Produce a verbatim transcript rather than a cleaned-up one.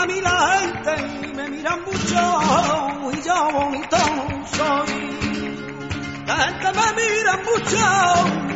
mí la gente y me miran mucho y yo bonito soy. La gente me mira mucho